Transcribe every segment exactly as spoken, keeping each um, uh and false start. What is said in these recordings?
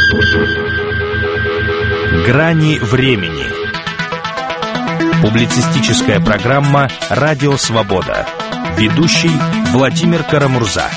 Грани времени. Публицистическая программа «Радио Свобода». Ведущий Владимир Карамурза.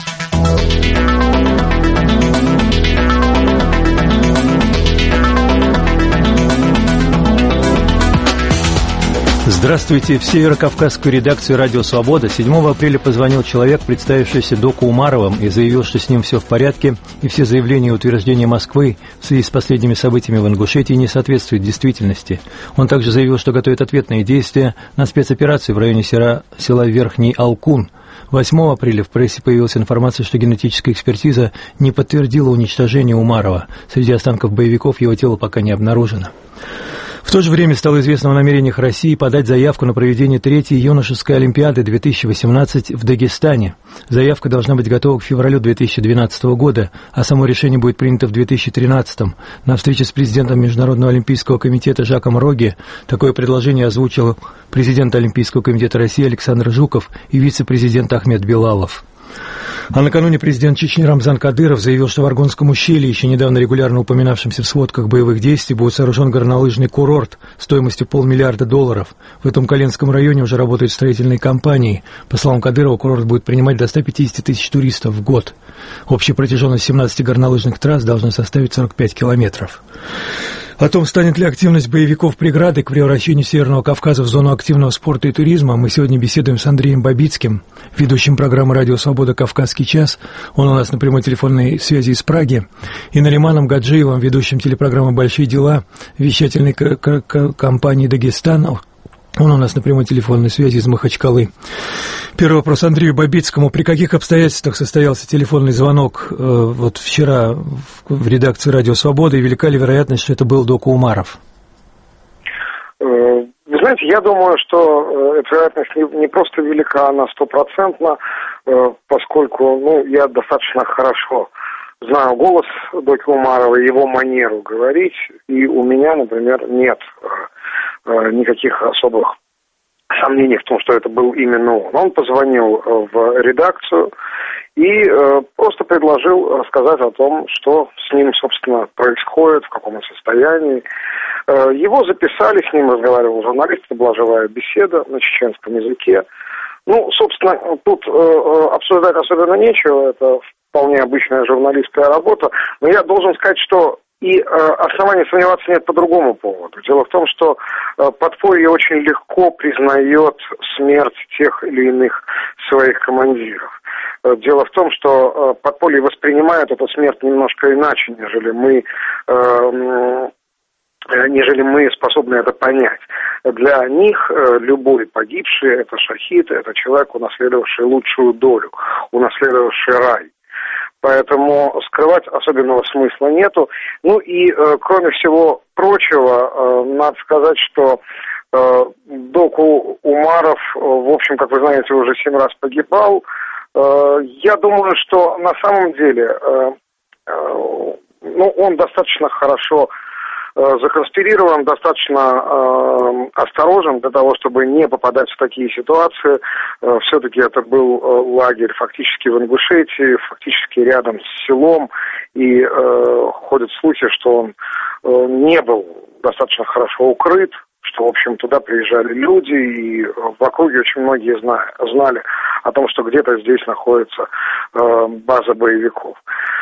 Здравствуйте. В северокавказскую редакцию «Радио Свобода» седьмого апреля позвонил человек, представившийся Доку Умаровым, и заявил, что с ним все в порядке, и все заявления и утверждения Москвы в связи с последними событиями в Ингушетии не соответствуют действительности. Он также заявил, что готовит ответные действия на спецоперацию в районе села, села Верхний Алкун. восьмого апреля в прессе появилась информация, что генетическая экспертиза не подтвердила уничтожение Умарова. Среди останков боевиков его тело пока не обнаружено. В то же время стало известно о намерениях России подать заявку на проведение третьей юношеской Олимпиады две тысячи восемнадцать в Дагестане. Заявка должна быть готова к февралю две тысячи двенадцатого года, а само решение будет принято в две тысячи тринадцатом. На встрече с президентом Международного олимпийского комитета Жаком Роге такое предложение озвучил президент Олимпийского комитета России Александр Жуков и вице-президент Ахмед Белалов. А накануне президент Чечни Рамзан Кадыров заявил, что в Аргонском ущелье, еще недавно регулярно упоминавшемся в сводках боевых действий, будет сооружен горнолыжный курорт стоимостью полмиллиарда долларов. В этом Коленском районе уже работают строительные компании. По словам Кадырова, курорт будет принимать до ста пятидесяти тысяч туристов в год. Общая протяженность семнадцати горнолыжных трасс должна составить сорок пять километров. О том, станет ли активность боевиков преградой к превращению Северного Кавказа в зону активного спорта и туризма, мы сегодня беседуем с Андреем Бабицким, ведущим программы «Радио Свобода. Кавказский час». Он у нас на прямой телефонной связи из Праги. И Нариманом Гаджиевым, ведущим телепрограммы «Большие дела», вещательной к- к- компании «Дагестан». Он у нас на прямой телефонной связи из Махачкалы. Первый вопрос Андрею Бабицкому. При каких обстоятельствах состоялся телефонный звонок э, вот вчера в, в редакции «Радио Свобода», и велика ли вероятность, что это был Дока Умаров? Вы знаете, я думаю, что эта вероятность не, не просто велика, она стопроцентна, поскольку ну, я достаточно хорошо знаю голос Доки Умарова, его манеру говорить, и у меня, например, нет никаких особых сомнений в том, что это был именно он. Он позвонил в редакцию и э, просто предложил рассказать о том, что с ним, собственно, происходит, в каком он состоянии. Э, его записали, с ним разговаривал журналист, это была живая беседа на чеченском языке. Ну, собственно, тут э, обсуждать особенно нечего, это вполне обычная журналистская работа, но я должен сказать, что и э, оснований сомневаться нет по другому поводу. Дело в том, что э, подполье очень легко признает смерть тех или иных своих командиров. Э, дело в том, что э, подполье воспринимает эту смерть немножко иначе, нежели мы, э, э, нежели мы способны это понять. Для них э, любой погибший – это шахид, это человек, унаследовавший лучшую долю, унаследовавший рай. Поэтому скрывать особенного смысла нету. Ну и, э, кроме всего прочего, э, надо сказать, что э, Доку Умаров, э, в общем, как вы знаете, уже семь раз погибал. Э, я думаю, что на самом деле, э, э, ну, он достаточно хорошо законспирирован, достаточно э, осторожен для того, чтобы не попадать в такие ситуации. Э, все-таки это был э, лагерь фактически в Ингушетии, фактически рядом с селом, и э, ходят слухи, что он э, не был достаточно хорошо укрыт, что, в общем, туда приезжали люди, и в округе очень многие знали, знали о том, что где-то здесь находится э, база боевиков.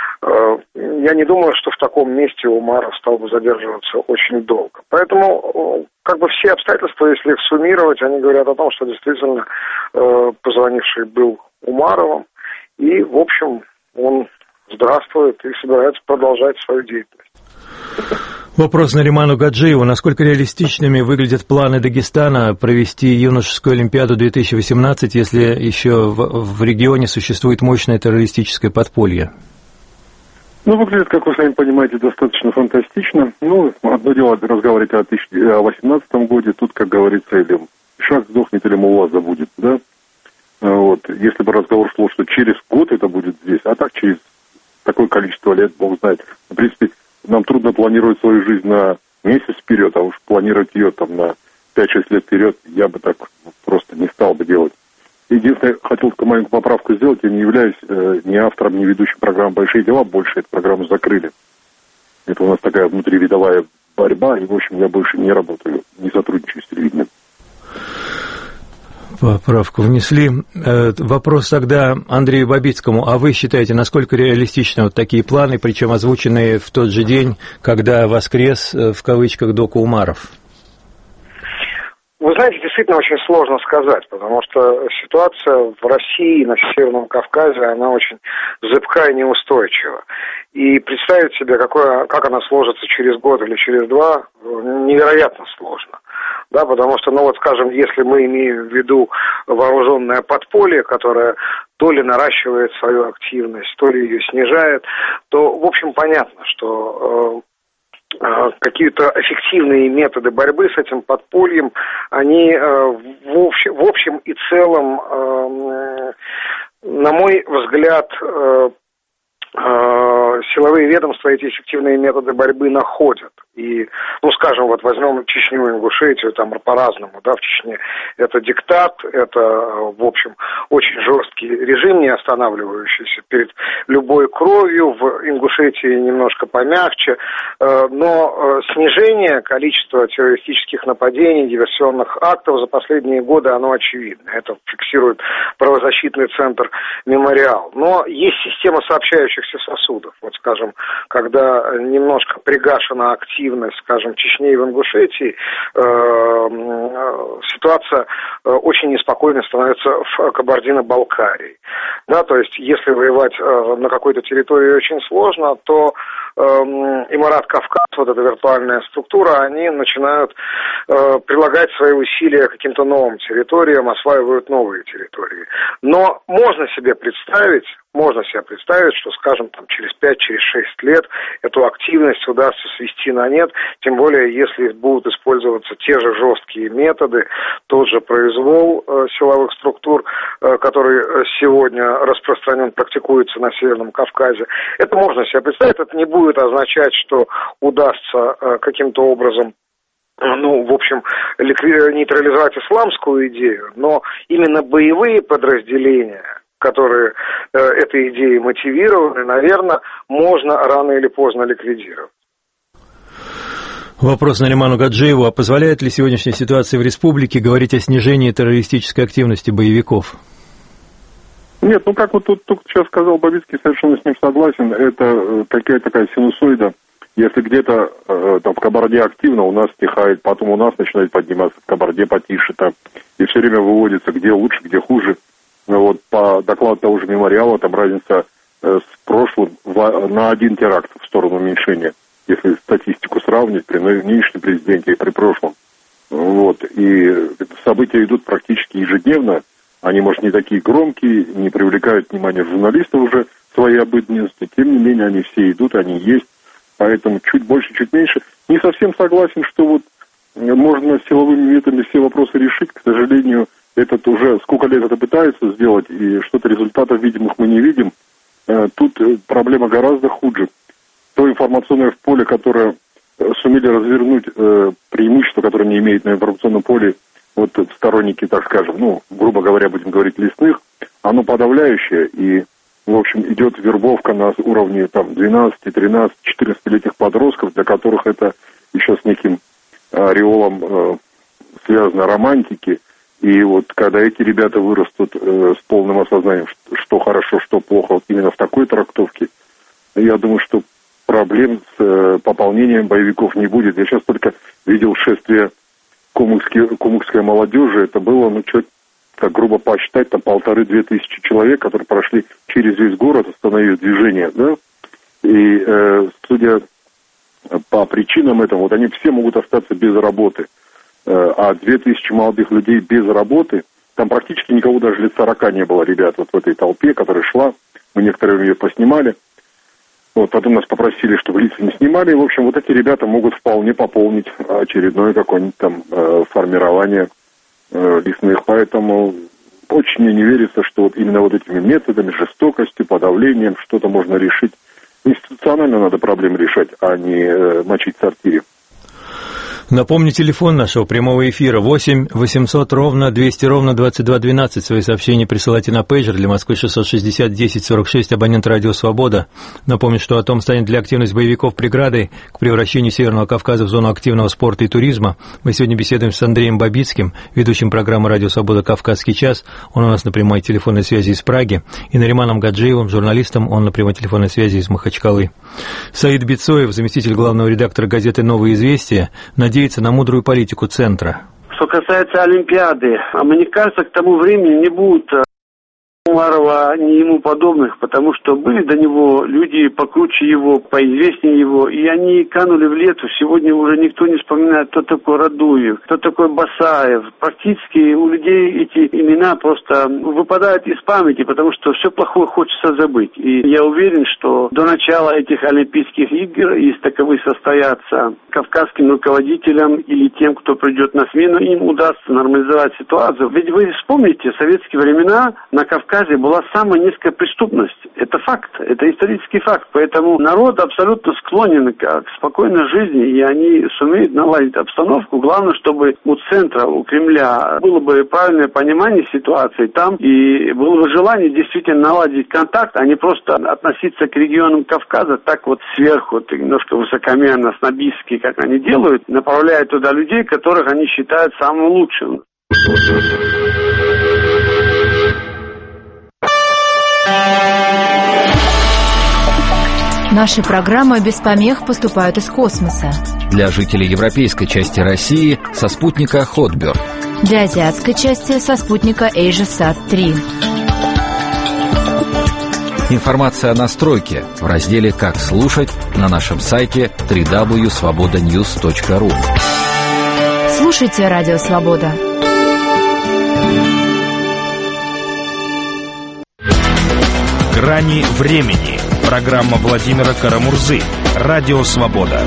Я не думаю, что в таком месте Умаров стал бы задерживаться очень долго. Поэтому, как бы все обстоятельства, если их суммировать, они говорят о том, что действительно позвонивший был Умаровым, и, в общем, он здравствует и собирается продолжать свою деятельность. Вопрос Нариману Гаджиеву. Насколько реалистичными выглядят планы Дагестана провести юношескую Олимпиаду две тысячи восемнадцать, если еще в, в регионе существует мощное террористическое подполье? Ну, выглядит, как вы сами понимаете, достаточно фантастично. Ну, одно дело разговаривать о две тысячи восемнадцатом годе, тут, как говорится, или шаг сдохнет, или мулла забудет, да? Вот. Если бы разговор шел, что через год это будет здесь, а так через такое количество лет, бог знает. В принципе, нам трудно планировать свою жизнь на месяц вперед, а уж планировать ее там на пять-шесть лет вперед я бы так просто не стал бы делать. Единственное, хотел только маленькую поправку сделать, я не являюсь э, ни автором, ни ведущим программы «Большие дела», больше эту программу закрыли. Это у нас такая внутривидовая борьба, и, в общем, я больше не работаю, не сотрудничаю с телевидением. Поправку внесли. Вопрос тогда Андрею Бабицкому. А вы считаете, насколько реалистичны вот такие планы, причем озвученные в тот же день, когда воскрес, в кавычках, Дока Умаров? Вы знаете, действительно очень сложно сказать, потому что ситуация в России, на Северном Кавказе, она очень зыбкая и неустойчива. И представить себе, какое, как она сложится через год или через два, невероятно сложно. Да, потому что, ну вот, скажем, если мы имеем в виду вооруженное подполье, которое то ли наращивает свою активность, то ли ее снижает, то, в общем, понятно, что э, э, какие-то эффективные методы борьбы с этим подпольем, они э, в, общем, в общем и целом, э, на мой взгляд, э, э, силовые ведомства эти эффективные методы борьбы находят. И, ну, скажем, вот возьмем Чечню, Ингушетию, там по-разному, да, в Чечне это диктат, это, в общем, очень жесткий режим, не останавливающийся перед любой кровью, в Ингушетии немножко помягче, но снижение количества террористических нападений, диверсионных актов за последние годы, оно очевидно, это фиксирует правозащитный центр «Мемориал». Но есть система сообщающихся сосудов, вот, скажем, когда немножко пригашена активность, скажем, в Чечне и в Ингушетии, э, ситуация э, очень неспокойной становится в Кабардино-Балкарии. Да, то есть, если воевать э, на какой-то территории очень сложно, то э, Эмират Кавказ, вот эта виртуальная структура, они начинают э, прилагать свои усилия к каким-то новым территориям, осваивают новые территории. Но можно себе представить, можно себе представить, что, скажем, там, через пять-через шесть лет эту активность удастся свести на нет, тем более, если будут использоваться те же жесткие методы, тот же произвол э, силовых структур, э, который сегодня распространен, практикуется на Северном Кавказе. Это можно себе представить, это не будет означать, что удастся э, каким-то образом, ну, в общем, нейтрализовать исламскую идею, но именно боевые подразделения, которые э, этой идеей мотивированы, наверное, можно рано или поздно ликвидировать. Вопрос Нариману Гаджиеву. А позволяет ли сегодняшняя ситуация в республике говорить о снижении террористической активности боевиков? Нет, ну как вот тут, тут сейчас сказал Бабицкий, совершенно с ним согласен, это такая, такая синусоида. Если где-то э, там в Кабарде активно, у нас стихает, потом у нас начинает подниматься, в Кабарде потише там, и все время выводится, где лучше, где хуже. Вот по докладу того же «Мемориала» там разница э, с прошлым в, на один теракт в сторону уменьшения, если статистику сравнить при нынешнем президенте и при прошлом. Вот. И события идут практически ежедневно. Они, может, не такие громкие, не привлекают внимания журналистов уже своей обыденности. Тем не менее, они все идут, они есть. Поэтому чуть больше, чуть меньше. Не совсем согласен, что вот можно силовыми методами все вопросы решить. К сожалению, этот уже сколько лет это пытаются сделать, и что-то результатов видимых мы не видим. Тут проблема гораздо хуже. То информационное поле, которое сумели развернуть, преимущество, которое не имеет на информационном поле вот сторонники, так скажем, ну, грубо говоря, будем говорить, лесных, оно подавляющее, и, в общем, идет вербовка на уровне там двенадцати, тринадцати, четырнадцатилетних подростков, для которых это еще с неким ореолом э, связано романтики. И вот когда эти ребята вырастут э, с полным осознанием, что, что хорошо, что плохо, вот именно в такой трактовке, я думаю, что проблем с э, пополнением боевиков не будет. Я сейчас только видел шествие кумыкской молодежи, это было, ну, что, как грубо посчитать, там полторы-две тысячи человек, которые прошли через весь город, остановив движение, да, и э, судя по причинам этого, вот они все могут остаться без работы, э, а две тысячи молодых людей без работы, там практически никого даже лет сорока не было, ребят, вот в этой толпе, которая шла, мы некоторые ее поснимали. Вот, потом нас попросили, чтобы лица не снимали. В общем, вот эти ребята могут вполне пополнить очередное какое-нибудь там э, формирование э, лесных. Поэтому очень мне не верится, что вот именно вот этими методами, жестокостью, подавлением что-то можно решить. Институционально надо проблемы решать, а не э, мочить в сортире. Напомню, телефон нашего прямого эфира восемь восемьсот ровно двести ровно двадцать два двенадцать. Свои сообщения присылайте на пейджер для Москвы шестьсот шестьдесят десять сорок шесть, абонент радио «Свобода». Напомню, что о том, станет ли активность боевиков преградой к превращению Северного Кавказа в зону активного спорта и туризма. Мы сегодня беседуем с Андреем Бабицким, ведущим программы «Радио Свобода. Кавказский час». Он у нас на прямой телефонной связи из Праги. И Нариманом Гаджиевым, журналистом, он на прямой телефонной связи из Махачкалы. Саид Бицоев, заместитель главного редактора газеты «Новые известия», надеется на мудрую политику Центра. Что касается Олимпиады, а мне кажется, к тому времени не будет Умарова, ни ему подобных, потому что были до него люди покруче его, поизвестнее его, и они канули в лету. Сегодня уже никто не вспоминает, кто такой Радуев, кто такой Басаев. Практически у людей эти имена просто выпадают из памяти, потому что все плохое хочется забыть. И я уверен, что до начала этих Олимпийских игр, если таковые состоятся, кавказским руководителям или тем, кто придет на смену, им удастся нормализовать ситуацию. Ведь вы вспомните, в советские времена на Кавказе была самая низкая преступность. Это факт, это исторический факт. Поэтому народ абсолютно склонен к спокойной жизни, и они сумеют наладить обстановку. Главное, чтобы у центра, у Кремля было бы правильное понимание ситуации там, и было бы желание действительно наладить контакт, а не просто относиться к регионам Кавказа так вот сверху, немножко высокомерно, снобистски, как они делают, направляя туда людей, которых они считают самым лучшим. Наши программы без помех поступают из космоса. Для жителей европейской части России со спутника Хотберг. Для азиатской части со спутника AsiaSat три. Информация о настройке в разделе «Как слушать» на нашем сайте дабл ю дабл ю дабл ю точка свобода ньюс точка ру. Слушайте Радио Свобода. «Грани времени». Программа Владимира Карамурзы. Радио «Свобода».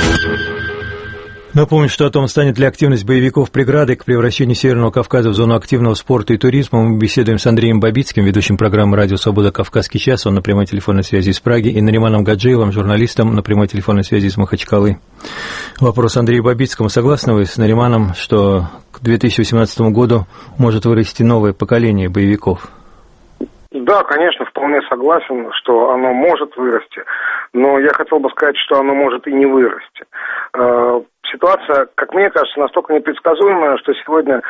Напомню, что о том, станет ли активность боевиков преградой к превращению Северного Кавказа в зону активного спорта и туризма, мы беседуем с Андреем Бабицким, ведущим программы «Радио Свобода. Кавказский час». Он на прямой телефонной связи из Праги, и Нариманом Гаджиевым, журналистом, на прямой телефонной связи из Махачкалы. Вопрос Андрею Бабицкому. Согласны вы с Нариманом, что к две тысячи восемнадцатому году может вырасти новое поколение боевиков? Да, конечно, вполне согласен, что оно может вырасти, но я хотел бы сказать, что оно может и не вырасти. Ситуация, как мне кажется, настолько непредсказуемая, что сегодня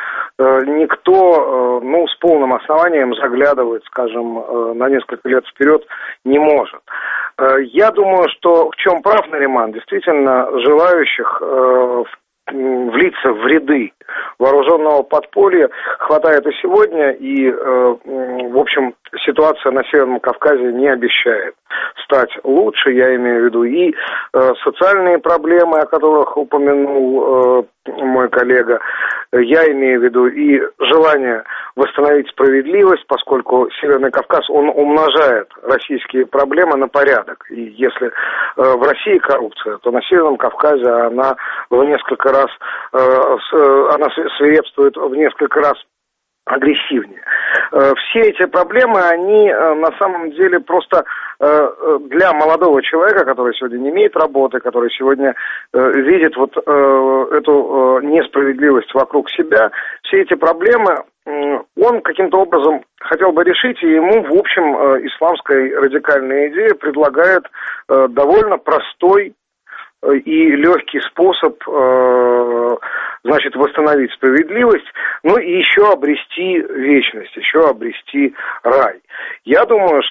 никто, ну, с полным основанием заглядывать, скажем, на несколько лет вперед не может. Я думаю, что в чем прав Нариман, действительно, желающих влиться в ряды вооруженного подполья хватает и сегодня, и, в общем, ситуация на Северном Кавказе не обещает стать лучше. Я имею в виду и социальные проблемы, о которых упомянул мой коллега, я имею в виду и желание восстановить справедливость, поскольку Северный Кавказ, он умножает российские проблемы на порядок. И если в России коррупция, то на Северном Кавказе она в несколько раз, она свирепствует в несколько раз агрессивнее. Все эти проблемы, они на самом деле просто для молодого человека, который сегодня не имеет работы, который сегодня видит вот эту несправедливость вокруг себя, все эти проблемы он каким-то образом хотел бы решить, и ему, в общем, исламская радикальная идея предлагает довольно простой и легкий способ, значит, восстановить справедливость, ну и еще обрести вечность, еще обрести рай. Я думаю,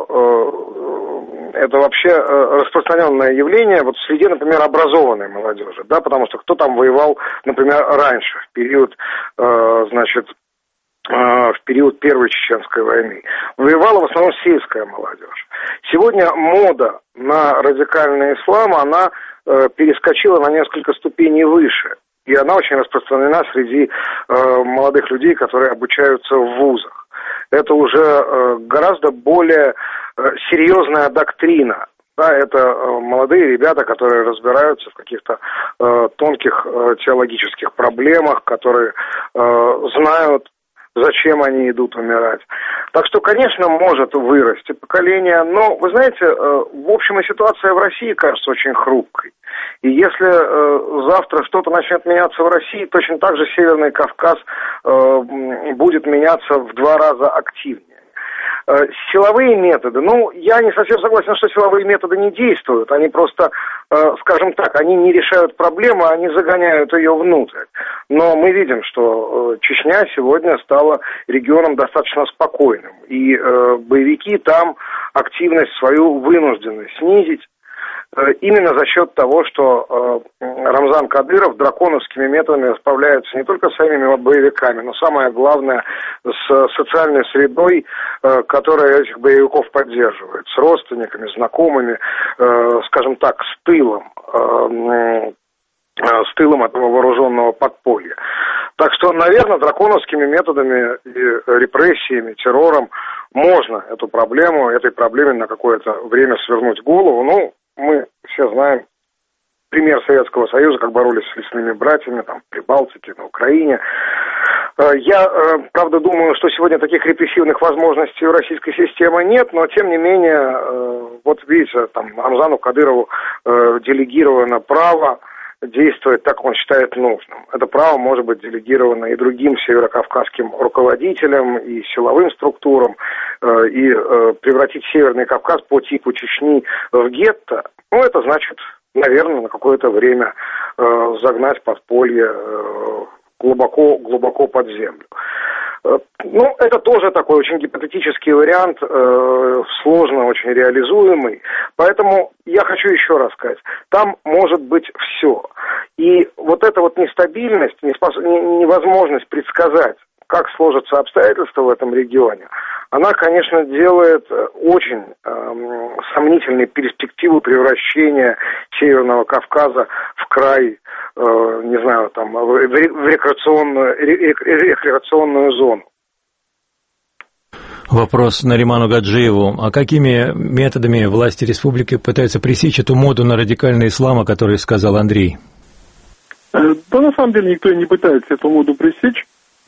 что э, это вообще распространенное явление вот в среде, например, образованной молодежи, да, потому что кто там воевал, например, раньше, в период, э, значит, э, в период Первой Чеченской войны. Воевала в основном сельская молодежь. Сегодня мода на радикальный ислам, она э, перескочила на несколько ступеней выше. И она очень распространена среди э, молодых людей, которые обучаются в вузах. Это уже э, гораздо более э, серьезная доктрина. Да, это э, молодые ребята, которые разбираются в каких-то э, тонких э, теологических проблемах, которые э, знают, зачем они идут умирать. Так что, конечно, может вырасти поколение, но, вы знаете, в общем, и ситуация в России кажется очень хрупкой. И если э, завтра что-то начнет меняться в России, точно так же Северный Кавказ э, будет меняться в два раза активнее. Э, силовые методы, ну, я не совсем согласен, что силовые методы не действуют. Они просто, э, скажем так, они не решают проблему, они загоняют ее внутрь. Но мы видим, что э, Чечня сегодня стала регионом достаточно спокойным. И э, боевики там активность свою вынуждены снизить. Именно за счет того, что э, Рамзан Кадыров драконовскими методами расправляется не только с самими боевиками, но самое главное с социальной средой, э, которая этих боевиков поддерживает, с родственниками, знакомыми, э, скажем так, с тылом, э, э, с тылом этого вооруженного подполья. Так что, наверное, драконовскими методами, и репрессиями, террором можно эту проблему, этой проблеме на какое-то время свернуть голову. Ну, мы все знаем пример Советского Союза, как боролись с лесными братьями, там, в Прибалтике, на Украине. Я, правда, думаю, что сегодня таких репрессивных возможностей у российской системы нет, но, тем не менее, вот видите, там, Рамзану Кадырову делегировано право действовать так, как он считает нужным. Это право может быть делегировано и другим северокавказским руководителям, и силовым структурам, э, и э, превратить Северный Кавказ по типу Чечни в гетто. Ну, это значит, наверное, на какое-то время э, загнать подполье э, глубоко, глубоко под землю. Э, ну, это тоже такой очень гипотетический вариант, э, сложно очень реализуемый. Поэтому я хочу еще раз сказать, там может быть все. И вот эта вот нестабильность, невозможность предсказать, как сложатся обстоятельства в этом регионе, она, конечно, делает очень э, сомнительные перспективы превращения Северного Кавказа в край, э, не знаю, там, в рекреационную, рекреационную зону. Вопрос Нариману Гаджиеву. А какими методами власти республики пытаются пресечь эту моду на радикальный ислам, о которой сказал Андрей? Да, на самом деле, никто не пытается эту моду пресечь.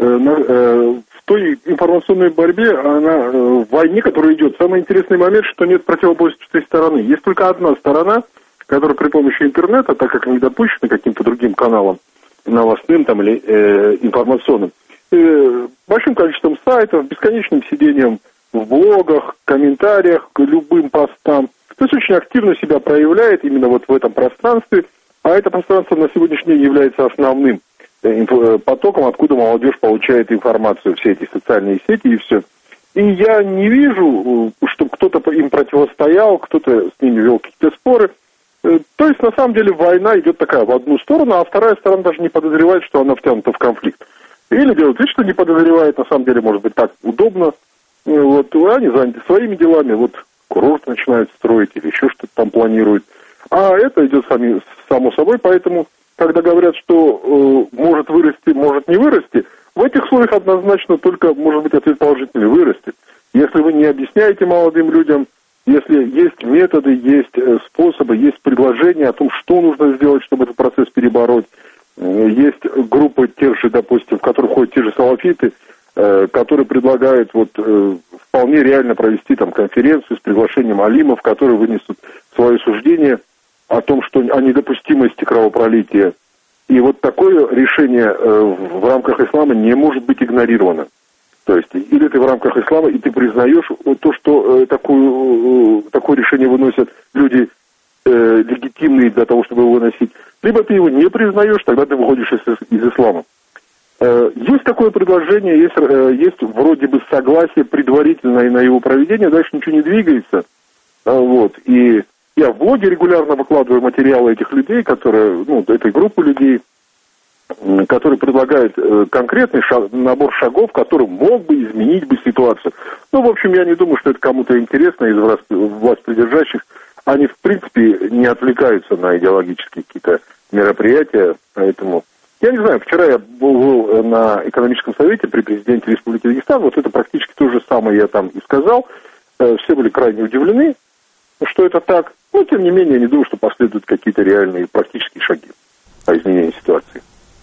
В той информационной борьбе, она, в войне, которая идет, самый интересный момент, что нет противоборствующей стороны. Есть только одна сторона, которая при помощи интернета, так как не допущена каким-то другим каналам, новостным там, или э, информационным, э, большим количеством сайтов, бесконечным сидением в блогах, комментариях к любым постам. То есть очень активно себя проявляет именно вот в этом пространстве, а это пространство на сегодняшний день является основным потоком, откуда молодежь получает информацию, все эти социальные сети и все. И я не вижу, чтобы кто-то им противостоял, кто-то с ними вел какие-то споры. То есть, на самом деле, война идет такая в одну сторону, а вторая сторона даже не подозревает, что она втянута в конфликт. Или делает вид, что не подозревает, на самом деле, может быть, так удобно. Вот, они заняты своими делами, вот курорт начинают строить или еще что-то там планируют. А это идет сами, само собой, поэтому, когда говорят, что э, может вырасти, может не вырасти, в этих условиях однозначно только, может быть, ответ положительный: вырастет. Если вы не объясняете молодым людям, если есть методы, есть э, способы, есть предложения о том, что нужно сделать, чтобы этот процесс перебороть, э, есть группы тех же, допустим, в которых ходят те же салафиты, э, которые предлагают вот э, вполне реально провести там конференцию с приглашением алимов, которые вынесут свое суждение о том, что о недопустимости кровопролития. И вот такое решение э, в рамках ислама не может быть игнорировано. То есть, или ты в рамках ислама, и ты признаешь то, что э, такую, э, такое решение выносят люди э, легитимные для того, чтобы его выносить, либо ты его не признаешь, тогда ты выходишь из, из ислама. Э, есть такое предложение, есть, э, есть вроде бы согласие предварительное на его проведение, дальше ничего не двигается. А, вот, и я в блоге регулярно выкладываю материалы этих людей, которые, ну, этой группы людей, которые предлагают э, конкретный шаг, набор шагов, который мог бы изменить бы ситуацию. Ну, в общем, я не думаю, что это кому-то интересно из власть, власть придержащих. Они, в принципе, не отвлекаются на идеологические какие-то мероприятия, поэтому... Я не знаю, вчера я был на экономическом совете при президенте Республики Дагестан, вот это практически то же самое я там и сказал. Э, все были крайне удивлены, что это так. Но, тем не менее, я не думаю, что последуют какие-то реальные практические шаги по изменению ситуации.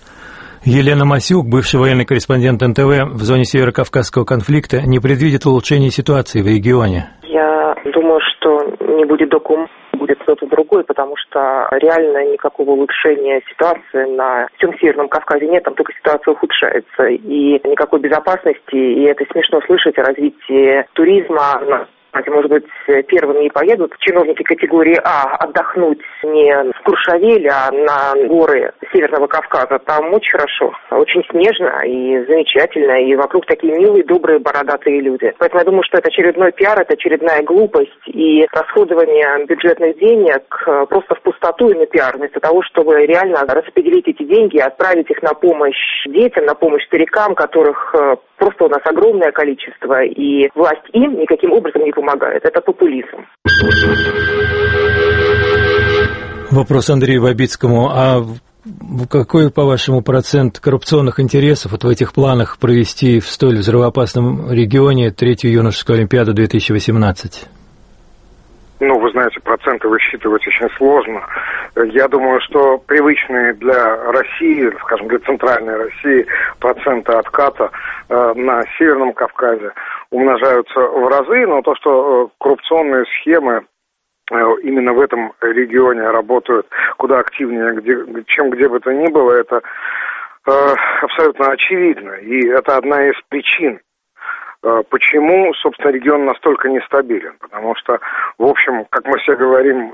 Елена Масюк, бывший военный корреспондент эн тэ вэ в зоне северокавказского конфликта, не предвидит улучшения ситуации в регионе. Я думаю, что не будет документов, будет кто-то другой, потому что реально никакого улучшения ситуации на всем Северном Кавказе нет, там только ситуация ухудшается. И никакой безопасности, и это смешно слышать о развитии туризма. Может быть, первыми и поедут чиновники категории А отдохнуть не в Куршавель, а на горы Северного Кавказа. Там очень хорошо, очень снежно и замечательно, и вокруг такие милые, добрые, бородатые люди. Поэтому я думаю, что это очередной пиар, это очередная глупость и расходование бюджетных денег просто в пустоту и на пиар, вместо того, чтобы реально распределить эти деньги, отправить их на помощь детям, на помощь старикам, которых просто у нас огромное количество, и власть им никаким образом не помогает. Это популизм. Вопрос Андрею Бабицкому. А какой, по-вашему, процент коррупционных интересов вот в этих планах провести в столь взрывоопасном регионе третью юношескую олимпиаду две тысячи восемнадцать? Ну, вы знаете, проценты высчитывать очень сложно. Я думаю, что привычные для России, скажем, для центральной России, проценты отката э, на Северном Кавказе умножаются в разы, но то, что э, коррупционные схемы э, именно в этом регионе работают куда активнее, где, чем где бы то ни было, это э, абсолютно очевидно. И это одна из причин, почему, собственно, регион настолько нестабилен. Потому что, в общем, как мы все говорим,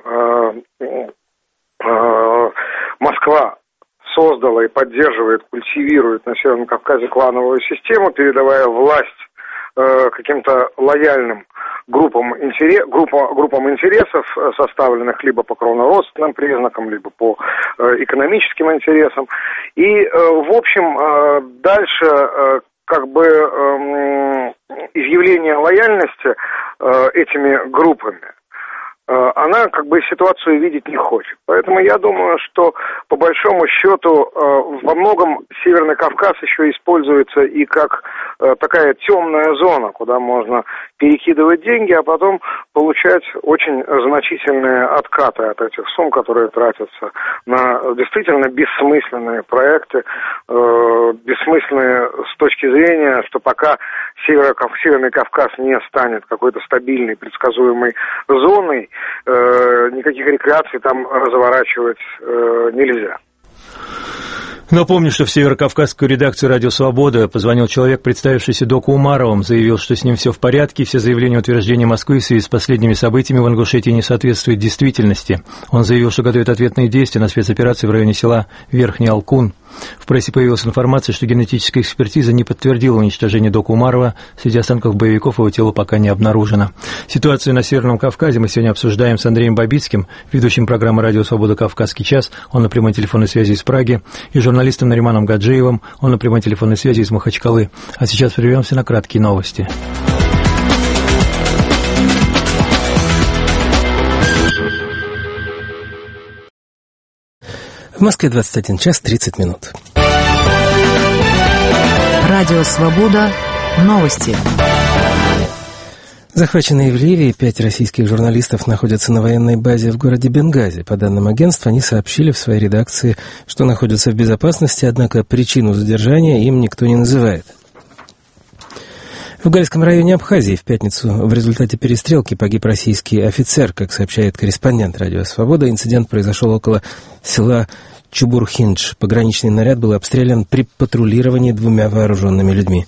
Москва создала и поддерживает, культивирует на Северном Кавказе клановую систему, передавая власть каким-то лояльным группам, интерес, группа, группам интересов, составленных либо по кровно-родственным признакам, либо по экономическим интересам. И, в общем, дальше как бы э, изъявление лояльности э, этими группами, э, она как бы ситуацию видеть не хочет. Поэтому я думаю, что по большому счету э, во многом Северный Кавказ еще используется и как э, такая темная зона, куда можно перекидывать деньги, а потом получать очень значительные откаты от этих сумм, которые тратятся на действительно бессмысленные проекты, э, бессмысленные с точки зрения, что пока Северо- Северный Кавказ не станет какой-то стабильной, предсказуемой зоной, э, никаких рекреаций там разворачивать э, нельзя. Напомню, что в северокавказскую редакцию «Радио Свобода» позвонил человек, представившийся Доку Умаровым, заявил, что с ним все в порядке, все заявления и утверждения Москвы в связи с последними событиями в Ингушетии не соответствуют действительности. Он заявил, что готовит ответные действия на спецоперации в районе села Верхний Алкун. В прессе появилась информация, что генетическая экспертиза не подтвердила уничтожение Доку Умарова. Среди останков боевиков его тело пока не обнаружено. Ситуацию на Северном Кавказе мы сегодня обсуждаем с Андреем Бабицким, ведущим программы «Радио Свобода. Кавказский час». Он на прямой телефонной связи из Праги. И журналистом Нариманом Гаджиевым. Он на прямой телефонной связи из Махачкалы. А сейчас прервемся на краткие новости. В Москве двадцать один час тридцать минут. Радио «Свобода». Новости. Захваченные в Ливии пять российских журналистов находятся на военной базе в городе Бенгази. По данным агентства, они сообщили в своей редакции, что находятся в безопасности, однако причину задержания им никто не называет. В Гальском районе Абхазии в пятницу в результате перестрелки погиб российский офицер. Как сообщает корреспондент «Радио Свобода», инцидент произошел около села Чубурхиндж. Пограничный наряд был обстрелян при патрулировании двумя вооруженными людьми.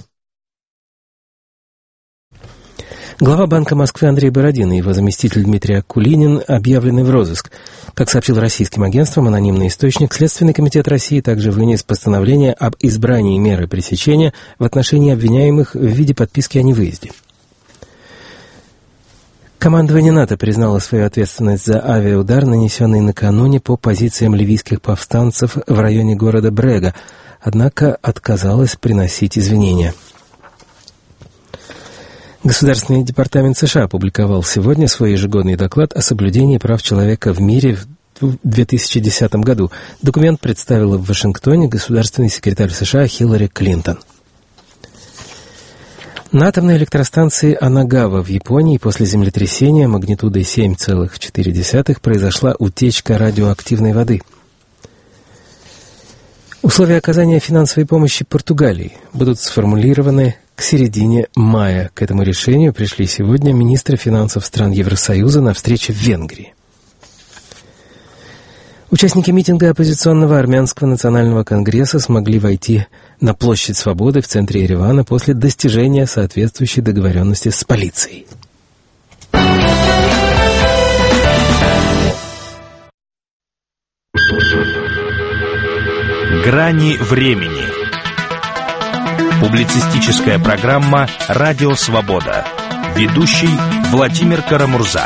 Глава Банка Москвы Андрей Бородин и его заместитель Дмитрий Акулинин объявлены в розыск. Как сообщил российским агентствам анонимный источник, Следственный комитет России также вынес постановление об избрании меры пресечения в отношении обвиняемых в виде подписки о невыезде. Командование НАТО признало свою ответственность за авиаудар, нанесенный накануне по позициям ливийских повстанцев в районе города Брега, однако отказалось приносить извинения. Государственный департамент США опубликовал сегодня свой ежегодный доклад о соблюдении прав человека в мире в две тысячи десятом году. Документ представила в Вашингтоне государственный секретарь США Хиллари Клинтон. На атомной электростанции Анагава в Японии после землетрясения магнитудой семь целых четыре десятых произошла утечка радиоактивной воды. Условия оказания финансовой помощи Португалии будут сформулированы к середине мая. К этому решению пришли сегодня министры финансов стран Евросоюза на встрече в Венгрии. Участники митинга оппозиционного армянского национального конгресса смогли войти на площадь Свободы в центре Еревана после достижения соответствующей договоренности с полицией. Грани времени. Публицистическая программа «Радио Свобода». Ведущий Владимир Карамурза.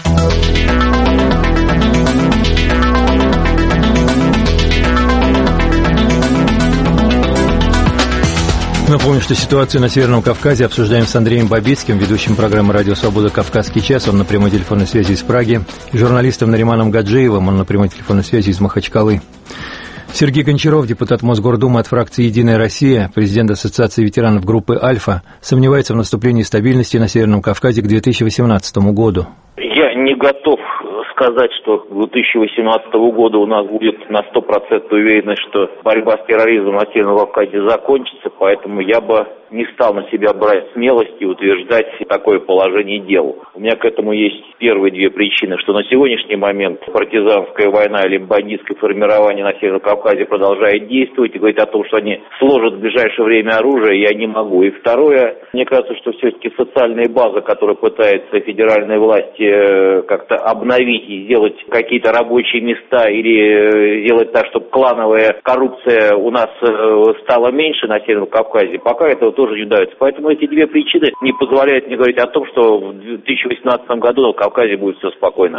Напомню, что ситуацию на Северном Кавказе обсуждаем с Андреем Бабицким, ведущим программы «Радио Свобода. Кавказский час». Он на прямой телефонной связи из Праги. И журналистом Нариманом Гаджиевым. Он на прямой телефонной связи из Махачкалы. Сергей Гончаров, депутат Мосгордумы от фракции «Единая Россия», президент Ассоциации ветеранов группы «Альфа», сомневается в наступлении стабильности на Северном Кавказе к две тысячи восемнадцатому году. Я не готов сказать, что к две тысячи восемнадцатому году у нас будет на сто процентов уверенность, что борьба с терроризмом на Северном Кавказе закончится, поэтому я бы не стал на себя брать смелость и утверждать такое положение дел. У меня к этому есть первые две причины, что на сегодняшний момент партизанская война или бандитское формирование на Северном Кавказе продолжает действовать и говорить о том, что они сложат в ближайшее время оружие, я не могу. И второе, мне кажется, что все-таки социальная база, которую пытается федеральные власти как-то обновить и сделать какие-то рабочие места или сделать так, чтобы клановая коррупция у нас стала меньше на Северном Кавказе, пока этого тоже не удается. Поэтому эти две причины не позволяют мне говорить о том, что в две тысячи восемнадцатом году на Кавказе будет все спокойно.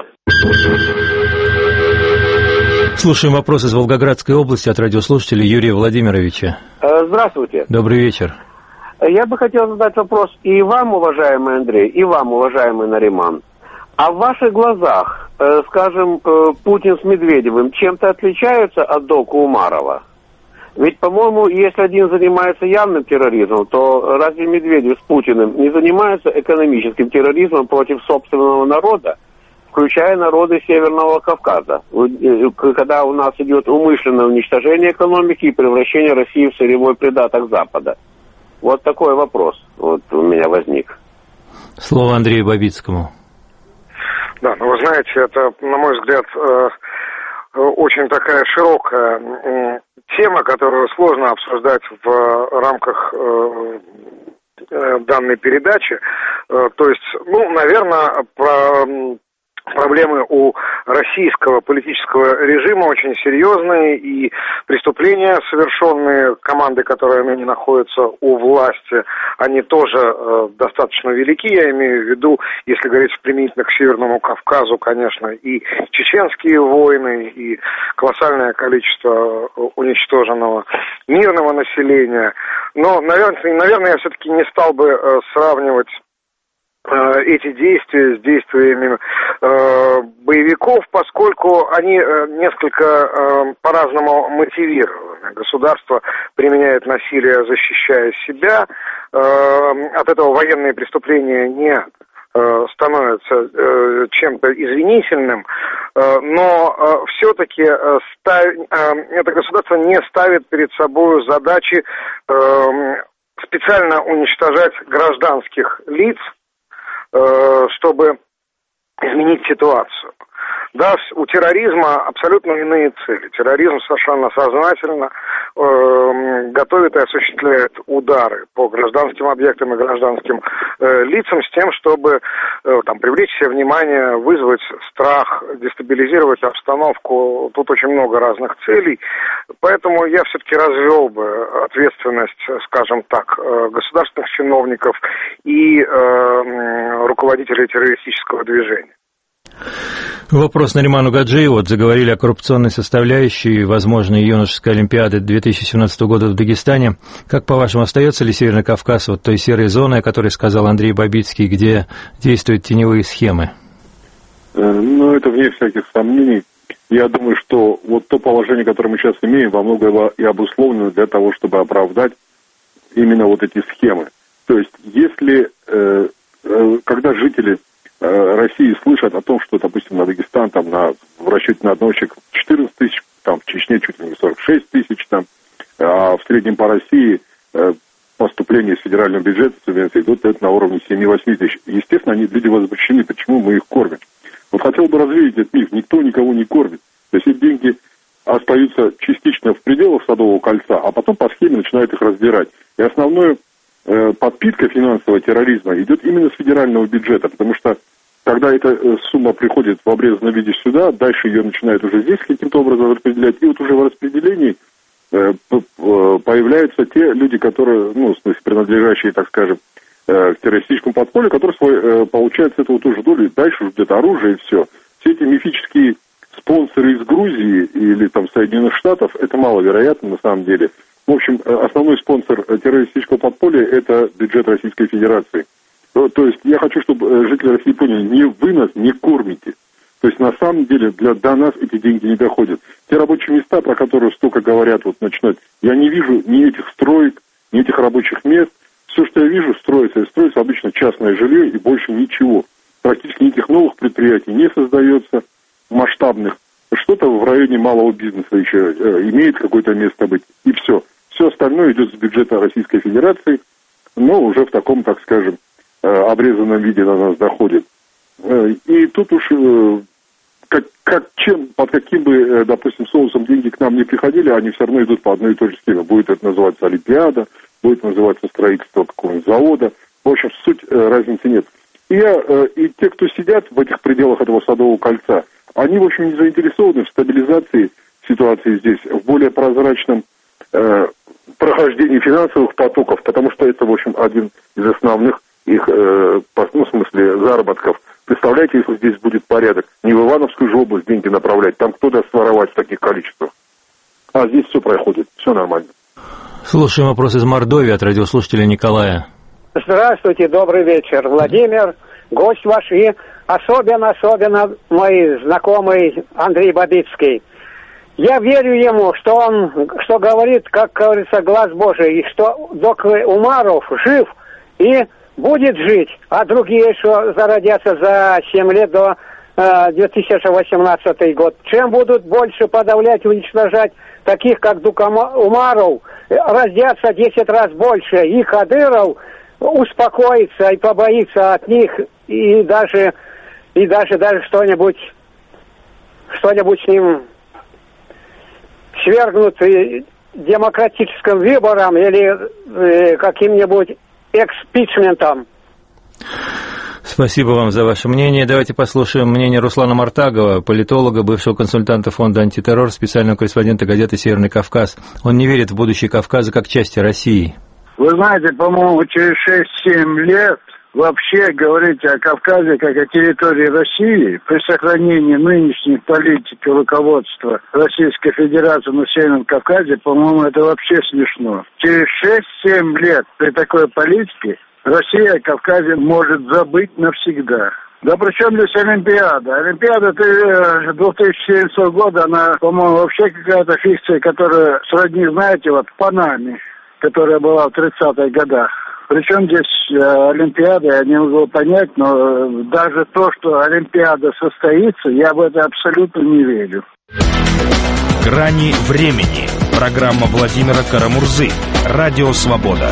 Слушаем вопрос из Волгоградской области от радиослушателя Юрия Владимировича. Здравствуйте. Добрый вечер. Я бы хотел задать вопрос и вам, уважаемый Андрей, и вам, уважаемый Нариман. А в ваших глазах, э, скажем, э, Путин с Медведевым чем-то отличаются от Дока Умарова? Ведь, по-моему, если один занимается явным терроризмом, то разве Медведев с Путиным не занимаются экономическим терроризмом против собственного народа, включая народы Северного Кавказа, когда у нас идет умышленное уничтожение экономики и превращение России в сырьевой придаток Запада? Вот такой вопрос вот у меня возник. Слово Андрею Бабицкому. Да, ну вы знаете, это, на мой взгляд, очень такая широкая тема, которую сложно обсуждать в рамках данной передачи. То есть, ну, наверное, про проблемы у российского политического режима очень серьезные, и преступления, совершенные командой, которая ныне находится у власти, они тоже э, достаточно велики. Я имею в виду, если говорить применительно к Северному Кавказу, конечно, и чеченские войны, и колоссальное количество уничтоженного мирного населения. Но, наверное, наверное я все-таки не стал бы э, сравнивать эти действия с действиями э, боевиков, поскольку они э, несколько э, по-разному мотивированы. Государство применяет насилие, защищая себя. Э, от этого военные преступления не э, становятся э, чем-то извинительным, э, но э, все-таки э, став... э, это государство не ставит перед собой задачи э, специально уничтожать гражданских лиц, чтобы изменить ситуацию. Да, у терроризма абсолютно иные цели. Терроризм совершенно сознательно э, готовит и осуществляет удары по гражданским объектам и гражданским э, лицам с тем, чтобы э, там, привлечь себе внимание, вызвать страх, дестабилизировать обстановку. Тут очень много разных целей. Поэтому я все-таки развел бы ответственность, скажем так, государственных чиновников и э, руководителей террористического движения. Вопрос Нариману Гаджиеву. Вот заговорили о коррупционной составляющей возможной юношеской олимпиады две тысячи семнадцатого года в Дагестане. Как, по-вашему, остается ли Северный Кавказ вот той серой зоной, о которой сказал Андрей Бабицкий, где действуют теневые схемы? Ну, это вне всяких сомнений. Я думаю, что вот то положение, которое мы сейчас имеем, во многом и обусловлено для того, чтобы оправдать именно вот эти схемы. То есть, если, э, э, когда жители России слышат о том, что, допустим, на Дагестан там на, в расчете на одного человека четырнадцать тысяч, там в Чечне чуть ли не сорок шесть тысяч, там, а в среднем по России э, поступление из федерального бюджета субвенции идут это на уровне семь-восемь тысяч. Естественно, они люди возмущены, почему мы их кормим. Вот хотел бы развеять этот миф, никто никого не кормит. То есть эти деньги остаются частично в пределах Садового кольца, а потом по схеме начинают их разбирать. И основная э, подпитка финансового терроризма идет именно с федерального бюджета, потому что когда эта э, сумма приходит в обрезанном виде сюда, дальше ее начинают уже здесь каким-то образом распределять, и вот уже в распределении э, появляются те люди, которые, ну, в смысле, принадлежащие, так скажем, э, к террористическому подполью, которые свой, э, получают с этого тоже долю, и дальше ждет оружие и все. Все эти мифические спонсоры из Грузии или там Соединенных Штатов, это маловероятно на самом деле. В общем, основной спонсор террористического подполья – это бюджет Российской Федерации. То есть я хочу, чтобы жители России поняли, не вы нас не кормите. То есть на самом деле для, до нас эти деньги не доходят. Те рабочие места, про которые столько говорят, вот начинают, я не вижу ни этих строек, ни этих рабочих мест. Все, что я вижу, строится. И строится обычно частное жилье и больше ничего. Практически никаких новых предприятий не создается, масштабных. Что-то в районе малого бизнеса еще э, имеет какое-то место быть. И все. Все остальное идет с бюджета Российской Федерации, но уже в таком, так скажем, э, обрезанном виде до нас доходит. Э, и тут уж э, как, как, чем, под каким бы, э, допустим, соусом деньги к нам не приходили, они все равно идут по одной и той же схеме. Будет это называться Олимпиада, будет называться строительство какого-нибудь завода. В общем, суть э, разницы нет. И, я, э, и те, кто сидят в этих пределах этого Садового кольца, они, в общем, не заинтересованы в стабилизации ситуации здесь, в более прозрачном э, прохождении финансовых потоков, потому что это, в общем, один из основных их, э, по, ну, в смысле, заработков. Представляете, если здесь будет порядок, не в Ивановскую же область деньги направлять, там кто даст своровать в таких количествах. А здесь все проходит, все нормально. Слушаем вопрос из Мордовии от радиослушателя Николая. Здравствуйте, добрый вечер, Владимир, гость ваш и особенно-особенно мой знакомый Андрей Бабицкий. Я верю ему, что он, что говорит, как говорится, глаз Божий, и что доктор Умаров жив и будет жить, а другие, что зародятся за семь лет до э, две тысячи восемнадцатый год. Чем будут больше подавлять, уничтожать таких, как Дук Умаров, родятся десять раз больше, и Кадыров успокоится и побоится от них, и даже и даже даже что-нибудь что-нибудь с ним свергнут демократическим выбором или э, каким-нибудь экспичментом. Спасибо вам за ваше мнение. Давайте послушаем мнение Руслана Мартагова, политолога, бывшего консультанта фонда «Антитеррор», специального корреспондента газеты «Северный Кавказ». Он не верит в будущее Кавказа как части России. Вы знаете, по-моему, через шесть-семь лет вообще говорить о Кавказе как о территории России при сохранении нынешней политики руководства Российской Федерации на Северном Кавказе, по-моему, это вообще смешно. Через шесть-семь лет при такой политике Россия о Кавказе может забыть навсегда. Да при чем здесь Олимпиада? Олимпиада две тысячи семнадцатого года, она, по-моему, вообще какая-то фикция, которая сродни, знаете, вот Панаме, которая была в тридцатых годах. Причем здесь э, Олимпиада, я не могу понять, но э, даже то, что Олимпиада состоится, я в это абсолютно не верю. «Грани времени». Программа Владимира Карамурзы. Радио «Свобода».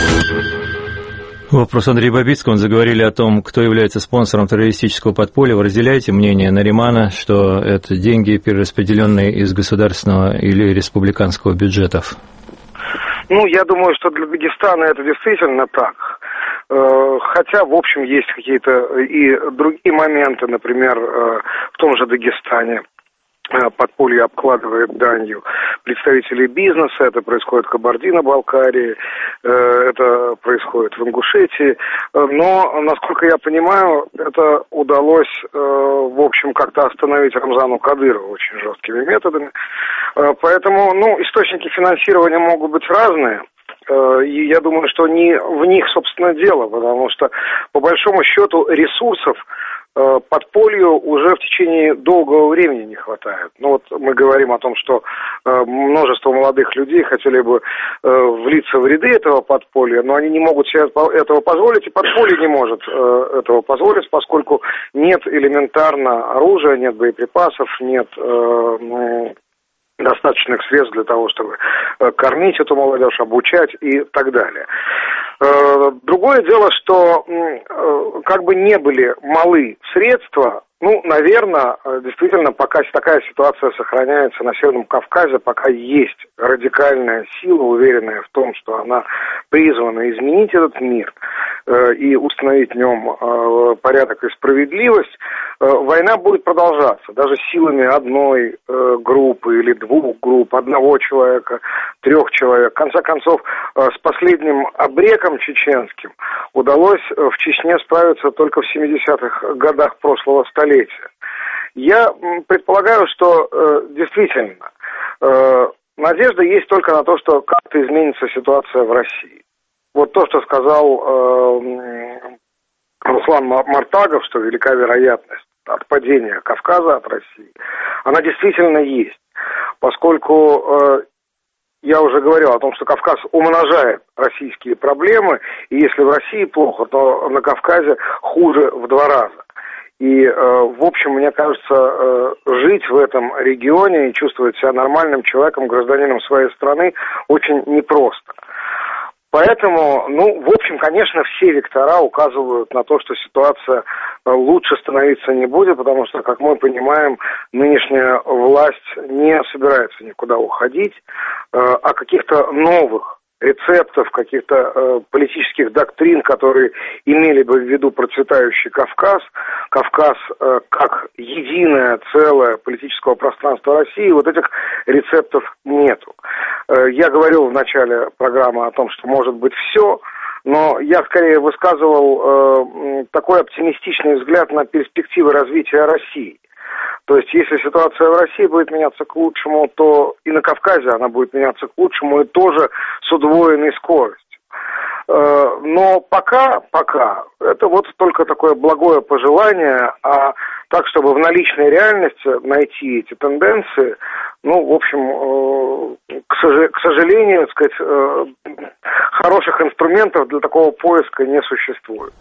Вопрос Андрея Бабицкого. Он заговорили о том, кто является спонсором террористического подполья. Вы разделяете мнение Наримана, что это деньги, перераспределенные из государственного или республиканского бюджетов? Ну, я думаю, что для Дагестана это действительно так. Хотя, в общем, есть какие-то и другие моменты, например, в том же Дагестане. Подполье обкладывает данью представителей бизнеса, это происходит в Кабардино-Балкарии, это происходит в Ингушетии, но, насколько я понимаю, это удалось, в общем, как-то остановить Рамзану Кадырову очень жесткими методами, поэтому, ну, источники финансирования могут быть разные. И я думаю, что не в них, собственно, дело, потому что, по большому счету, ресурсов подполью уже в течение долгого времени не хватает. Ну вот мы говорим о том, что множество молодых людей хотели бы влиться в ряды этого подполья, но они не могут себе этого позволить, и подполье не может этого позволить, поскольку нет элементарно оружия, нет боеприпасов, нет достаточных средств для того, чтобы кормить эту молодежь, обучать и так далее. Другое дело, что как бы не были малы средства, ну, наверное, действительно, пока такая ситуация сохраняется на Северном Кавказе, пока есть радикальная сила, уверенная в том, что она призвана изменить этот мир э, и установить в нем э, порядок и справедливость, э, война будет продолжаться. Даже силами одной э, группы или двух групп, одного человека, трех человек. В конце концов, э, с последним обреком чеченским удалось в Чечне справиться только в семидесятых годах прошлого столетия. Я предполагаю, что э, действительно э, надежда есть только на то, что как-то изменится ситуация в России. Вот то, что сказал э, Руслан Мартагов, что велика вероятность отпадения Кавказа от России, она действительно есть, поскольку э, я уже говорил о том, что Кавказ умножает российские проблемы, и если в России плохо, то на Кавказе хуже в два раза. И, в общем, мне кажется, жить в этом регионе и чувствовать себя нормальным человеком, гражданином своей страны очень непросто. Поэтому, ну, в общем, конечно, все вектора указывают на то, что ситуация лучше становиться не будет, потому что, как мы понимаем, нынешняя власть не собирается никуда уходить, а каких-то новых рецептов, каких-то э, политических доктрин, которые имели бы в виду процветающий Кавказ, Кавказ э, как единое целое политического пространства России, вот этих рецептов нету. Э, я говорил в начале программы о том, что может быть все, но я скорее высказывал э, такой оптимистичный взгляд на перспективы развития России. То есть, если ситуация в России будет меняться к лучшему, то и на Кавказе она будет меняться к лучшему, и тоже с удвоенной скоростью. Но пока, пока, это вот только такое благое пожелание, а так, чтобы в наличной реальности найти эти тенденции, ну, в общем, к сожалению, так сказать, хороших инструментов для такого поиска не существует.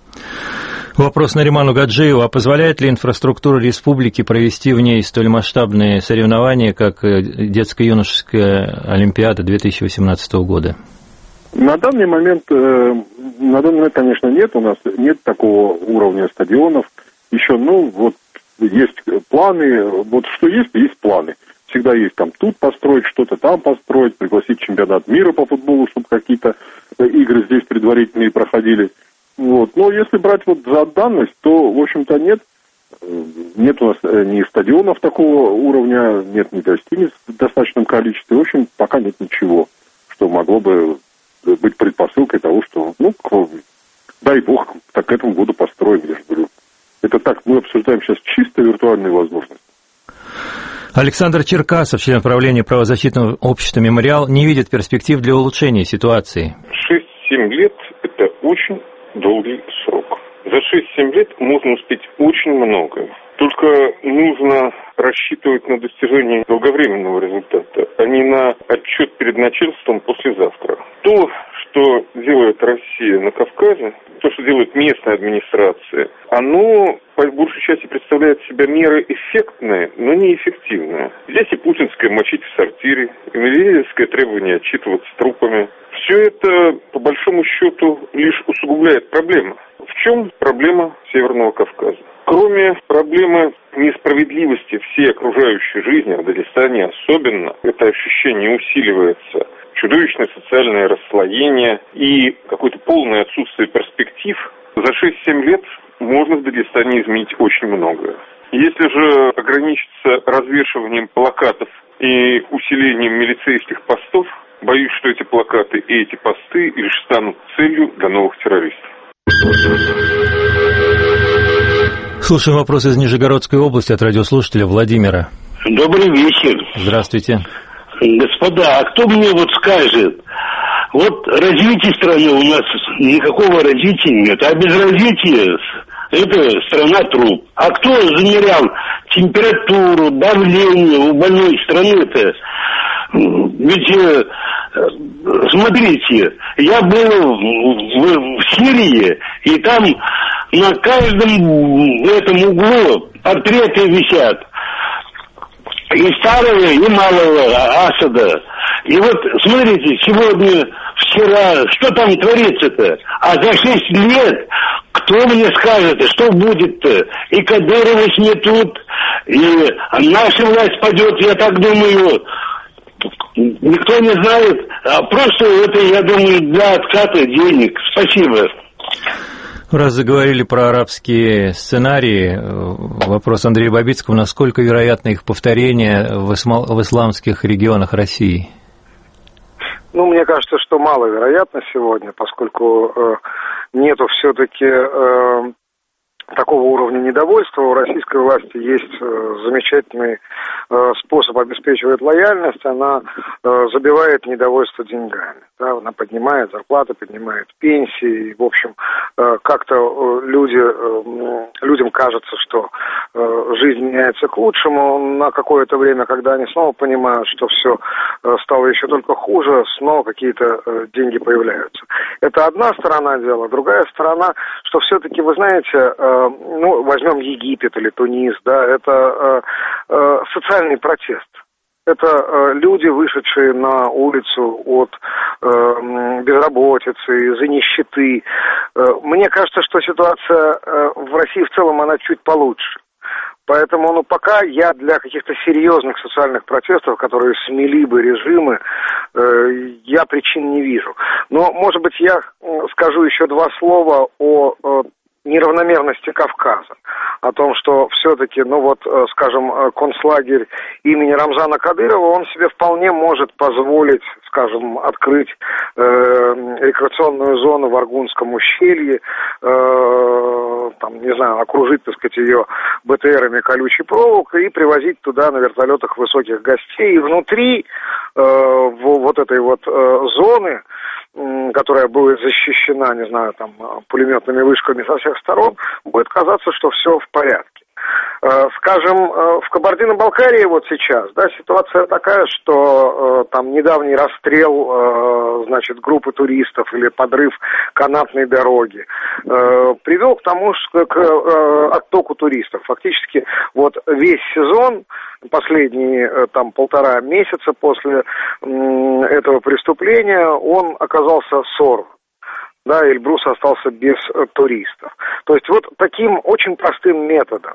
Вопрос Нариману Гаджиеву. А позволяет ли инфраструктура республики провести в ней столь масштабные соревнования, как детско-юношеская Олимпиада две тысячи восемнадцатого года? На данный момент, на данный момент, конечно, нет. У нас нет такого уровня стадионов. Еще, ну, вот есть планы. Вот что есть, есть планы. Всегда есть там тут построить, что-то там построить, пригласить чемпионат мира по футболу, чтобы какие-то игры здесь предварительные проходили. Вот. Но если брать вот за данность, то, в общем-то, нет. Нет у нас ни стадионов такого уровня, нет ни гостиниц в достаточном количестве. В общем, пока нет ничего, что могло бы быть предпосылкой того, что, ну, к, дай бог, так к этому году построим, я же говорю. Это так, мы обсуждаем сейчас чисто виртуальные возможности. Александр Черкасов, член правления правозащитного общества «Мемориал», не видит перспектив для улучшения ситуации. шесть-семь лет – это очень долгий срок. За шесть-семь лет можно успеть очень многое. Только нужно рассчитывать на достижение долговременного результата, а не на отчет перед начальством послезавтра. То, что делает Россия на Кавказе, то, что делает местная администрация, оно по большей части представляет себя меры эффектные, но неэффективные. Здесь и путинское мочить в сортире, и медведевское требование отчитываться трупами. Все это, по большому счету, лишь усугубляет проблему. В чем проблема Северного Кавказа? Кроме проблемы несправедливости всей окружающей жизни, в Дагестане особенно, это ощущение усиливается, чудовищное социальное расслоение и какое-то полное отсутствие перспектив, за шесть-семь лет можно в Дагестане изменить очень многое. Если же ограничиться развешиванием плакатов и усилением милицейских постов, боюсь, что эти плакаты и эти посты лишь станут целью для новых террористов. Слушаем вопрос из Нижегородской области от радиослушателя Владимира. Добрый вечер. Здравствуйте. Господа, а кто мне вот скажет, вот развитие страны у нас никакого развития нет, а без развития это страна труп. А кто замерял температуру, давление у больной страны-то? Ведь, э, смотрите, я был в, в, в Сирии, и там на каждом этом углу портреты висят. И старого, и малого Асада. И вот, смотрите, сегодня вчера, что там творится-то? А за шесть лет кто мне скажет, что будет-то? И Кадырова сметут, и наша власть падет, я так думаю. Никто не знает. А просто это, я думаю, для отката денег. Спасибо. Раз заговорили про арабские сценарии, вопрос Андрея Бабицкого, насколько вероятно их повторение в, исма... в исламских регионах России? Ну, мне кажется, что маловероятно сегодня, поскольку э, нету все-таки э, такого уровня недовольства. У российской власти есть э, замечательный э, способ обеспечивать лояльность. Она э, забивает недовольство деньгами. Да? Она поднимает зарплаты, поднимает пенсии. И, в общем, э, как-то э, люди, э, людям кажется, что э, жизнь меняется к лучшему. На какое-то время, когда они снова понимают, что все э, стало еще только хуже, снова какие-то э, деньги появляются. Это одна сторона дела. Другая сторона, что все-таки, вы знаете, э, ну, возьмем Египет или Тунис, да, это э, э, социальный протест. Это э, люди, вышедшие на улицу от э, безработицы, из-за нищеты. Э, мне кажется, что ситуация э, в России в целом, она чуть получше. Поэтому, ну, пока я для каких-то серьезных социальных протестов, которые смели бы режимы, э, я причин не вижу. Но, может быть, я скажу еще два слова о э, неравномерности Кавказа, о том, что все-таки, ну вот, скажем, концлагерь имени Рамзана Кадырова, он себе вполне может позволить, скажем, открыть э, рекреационную зону в Аргунском ущелье, э, там, не знаю, окружить, так сказать, ее БТРами колючей проволокой и привозить туда на вертолетах высоких гостей. И внутри э, вот этой вот э, зоны, которая будет защищена, не знаю, там, пулеметными вышками со всех сторон, будет казаться, что все в порядке. Скажем, в Кабардино-Балкарии вот сейчас, да, ситуация такая, что там недавний расстрел, значит, группы туристов или подрыв канатной дороги привел к тому, что к оттоку туристов. Фактически вот весь сезон, последние там полтора месяца после этого преступления, он оказался сорван. Да, Эльбрус остался без э, туристов. То есть вот таким очень простым методом,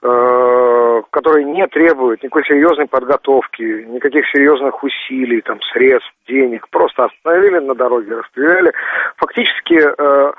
э, который не требует никакой серьезной подготовки, никаких серьезных усилий, там, средств, денег, просто остановили на дороге, расстреляли, фактически э,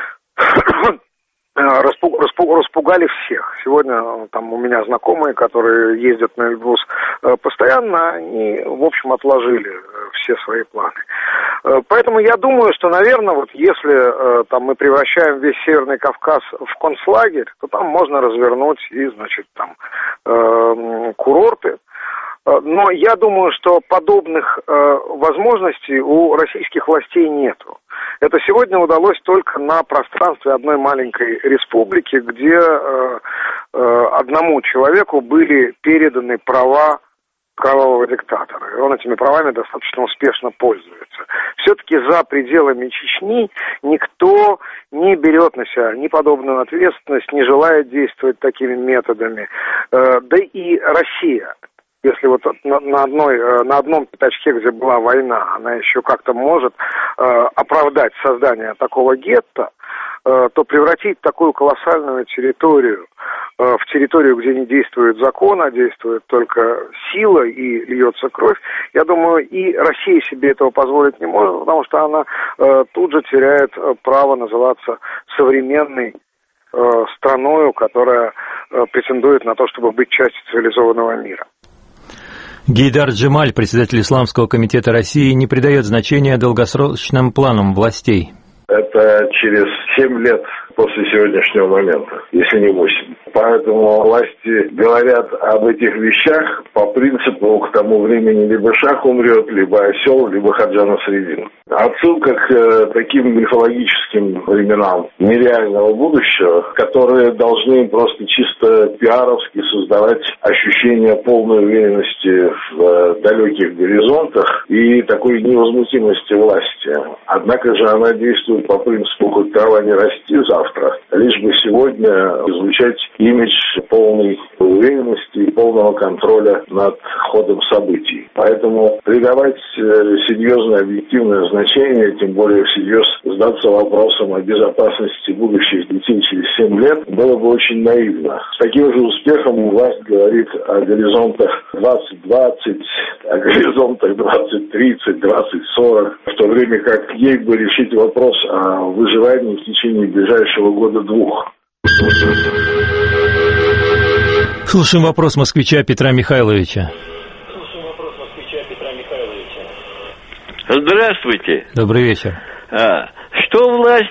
Распуг, распуг, распугали всех. Сегодня там у меня знакомые, которые ездят на Эльбрус постоянно, они, в общем, отложили все свои планы. Поэтому я думаю, что, наверное, вот если там мы превращаем весь Северный Кавказ в концлагерь, то там можно развернуть и, значит, там э, курорты. Но я думаю, что подобных э, возможностей у российских властей нету. Это сегодня удалось только на пространстве одной маленькой республики, где э, э, одному человеку были переданы права кровавого диктатора. И он этими правами достаточно успешно пользуется. Все-таки за пределами Чечни никто не берет на себя ни подобную ответственность, не желает действовать такими методами. Э, да и Россия. Если вот на, на, одной, на одном пятачке, где была война, она еще как-то может э, оправдать создание такого гетто, э, то превратить такую колоссальную территорию э, в территорию, где не действует закон, а действует только сила и льется кровь, я думаю, и Россия себе этого позволить не может, потому что она э, тут же теряет право называться современной э, страною, которая э, претендует на то, чтобы быть частью цивилизованного мира. Гейдар Джемаль, председатель Исламского комитета России, не придает значения долгосрочным планам властей. Это через семь лет после сегодняшнего момента, если не восемь. Поэтому власти говорят об этих вещах по принципу: к тому времени либо шах умрет, либо осел, либо Хаджа Насреддин. Отсылка к э, таким мифологическим временам нереального будущего, которые должны просто чисто пиаровски создавать ощущение полной уверенности в э, далеких горизонтах и такой невозмутимости власти. Однако же она действует по принципу «хоть трава не расти завтра», лишь бы сегодня излучать имидж полной уверенности и полного контроля над ходом событий. Поэтому придавать серьезное объективное значение, тем более всерьез задаться вопросом о безопасности будущих детей через семь лет, было бы очень наивно. С таким же успехом власть говорит о горизонтах двадцать двадцать, о горизонтах двадцать тридцать, двадцать сорок, в то время как ей бы решить вопрос о выживании в течение ближайшего года-двух. Слушаем вопрос москвича Петра Михайловича. Здравствуйте. Добрый вечер. А, что власть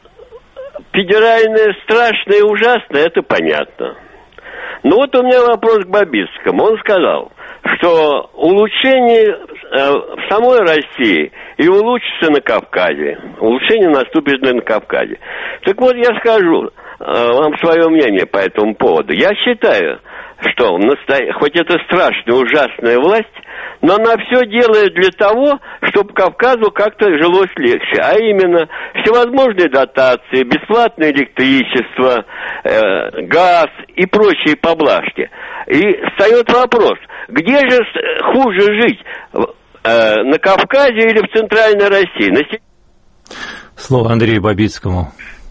федеральная страшная и ужасная, это понятно. Но вот у меня вопрос к Бабицкому. Он сказал, что улучшение э, в самой России и улучшится на Кавказе. Улучшение наступит на Кавказе. Так вот, я скажу э, вам свое мнение по этому поводу. Я считаю, что насто... хоть это страшная, ужасная власть, но она все делает для того, чтобы Кавказу как-то жилось легче. А именно, всевозможные дотации, бесплатное электричество, э, газ и прочие поблажки. И встает вопрос, где же хуже жить, э, на Кавказе или в Центральной России? На... Слово Андрею Бабицкому.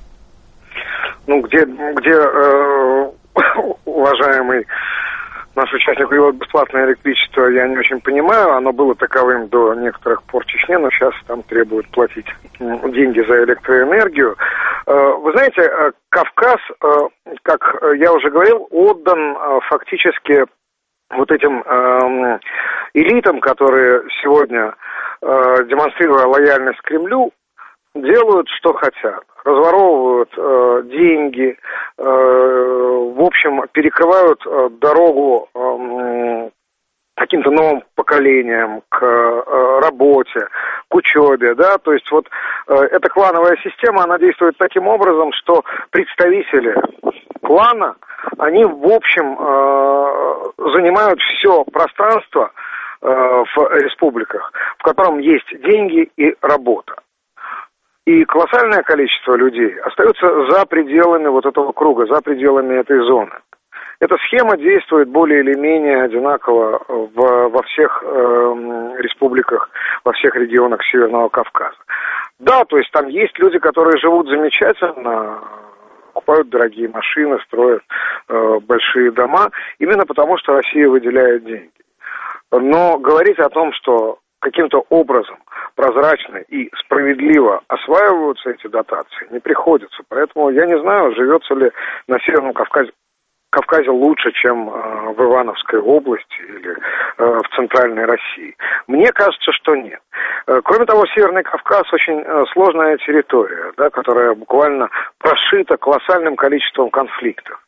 Ну, где, где э, уважаемый наш участник говорил, бесплатное электричество, я не очень понимаю, оно было таковым до некоторых пор в Чечне, но сейчас там требуют платить деньги за электроэнергию. Вы знаете, Кавказ, как я уже говорил, отдан фактически вот этим элитам, которые сегодня, демонстрируя лояльность Кремлю, делают, что хотят. Разворовывают э, деньги, э, в общем, перекрывают э, дорогу э, каким-то новым поколениям к э, работе, к учебе, да, то есть вот э, эта клановая система, она действует таким образом, что представители клана, они, в общем, э, занимают все пространство э, в республиках, в котором есть деньги и работа. И колоссальное количество людей остается за пределами вот этого круга, за пределами этой зоны. Эта схема действует более или менее одинаково в, во всех э, республиках, во всех регионах Северного Кавказа. Да, то есть там есть люди, которые живут замечательно, покупают дорогие машины, строят э, большие дома, именно потому что Россия выделяет деньги. Но говорить о том, что каким-то образом прозрачно и справедливо осваиваются эти дотации, не приходится. Поэтому я не знаю, живется ли на Северном Кавказе, Кавказе лучше, чем э, в Ивановской области или э, в Центральной России. Мне кажется, что нет. Э, кроме того, Северный Кавказ очень э, сложная территория, да, которая буквально прошита колоссальным количеством конфликтов.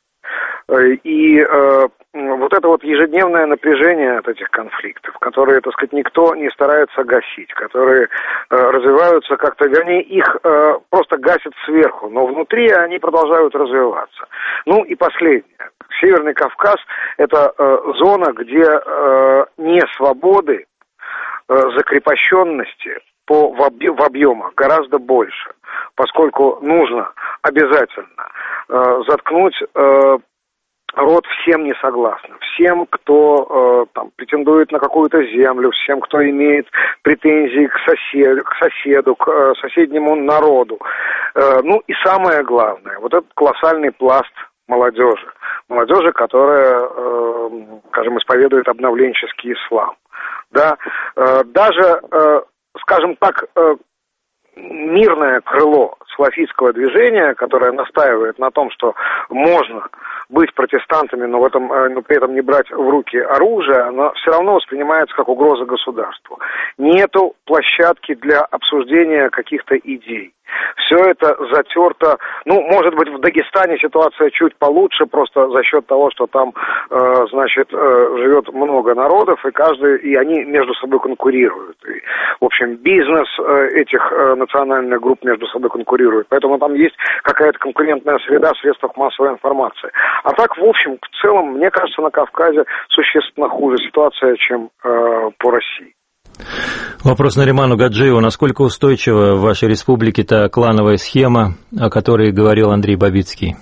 И э, вот это вот ежедневное напряжение от этих конфликтов, которые, так сказать, никто не старается гасить, которые э, развиваются как-то, вернее, их э, просто гасят сверху, но внутри они продолжают развиваться. Ну и последнее. Северный Кавказ – это э, зона, где э, не свободы, э, закрепощенности по, в, объ, в объемах гораздо больше, поскольку нужно обязательно э, заткнуть э, рот всем несогласным, всем, кто э, там, претендует на какую-то землю, всем, кто имеет претензии к соседу, к, соседу, к э, соседнему народу. Э, ну и самое главное, вот этот колоссальный пласт молодежи. Молодежи, которая, э, скажем, исповедует обновленческий ислам. Да? Э, даже, э, скажем так, э, мирное крыло салафитского движения, которое настаивает на том, что можно быть протестантами, но в этом, но при этом не брать в руки оружие, оно все равно воспринимается как угроза государству. нету площадки для обсуждения каких-то идей. Все это затерто. Ну, может быть, в Дагестане ситуация чуть получше, просто за счет того, что там, э, значит, э, живет много народов, и каждый, и они между собой конкурируют. И, в общем, бизнес э, этих э, национальных групп между собой конкурирует. Поэтому там есть какая-то конкурентная среда в средствах массовой информации. А так, в общем, в целом, мне кажется, на Кавказе существенно хуже ситуация, чем э, по России. Вопрос Нариману Гаджиеву. Насколько устойчива в вашей республике та клановая схема, о которой говорил Андрей Бабицкий?